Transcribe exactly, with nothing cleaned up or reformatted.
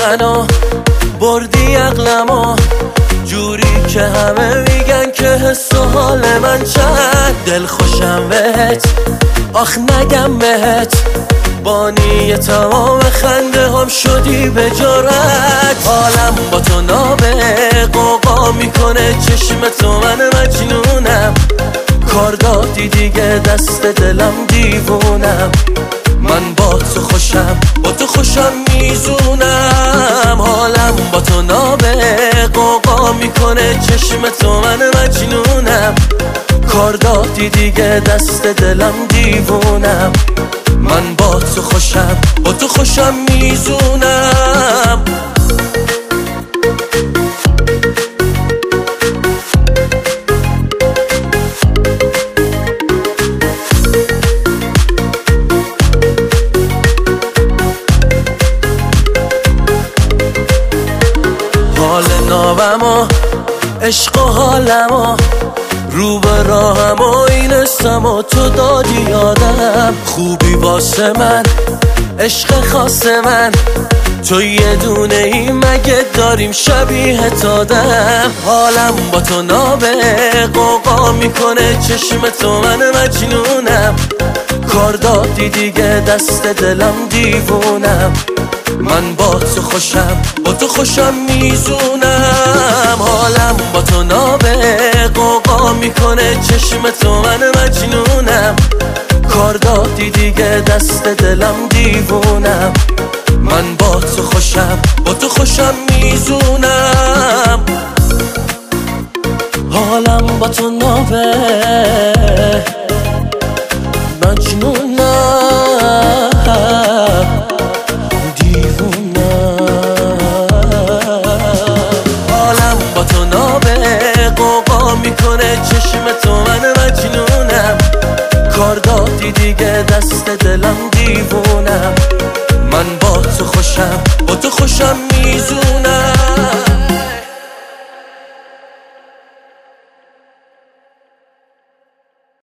منو بردی عقلمو جوری که همه میگن که حس و حال من چند دل خوشم بهت آخ نگم بهت بانی تمام خنده هم شدی به جرأت حالم با تو نابه قوقا میکنه چشم تو من مجنونم کار دادی دیگه دست دلم دیوونم من با تو خوشم با تو خوشم میزونم حالم با تو نابه قوقا میکنه چشم تو من مجنونم کار دادی دیگه دست دلم دیوونم من با تو خوشم با تو خوشم میزونم حال نابم و عشق و حالم و رو به راهم و این استم و تو دادی یادم خوبی واسه من عشق خاص من تو یه دونه ای مگه داریم شبیه تادم حالم با تو نابه قوقا میکنه چشم تو من مجنونم کار دادی دیگه دست دلم دیوونم من با تو خوشم با تو خوشم میزونم حالم با تو نابه قوقا میکنه چشم تو من مجنونم کار دادی دیگه دست دلم دیوونم من با تو خوشم با تو خوشم میزونم حالم با تو نابه مجنونم میکنه چشم تو من مجنونم کار دادی دیگه دست دلم دیوونم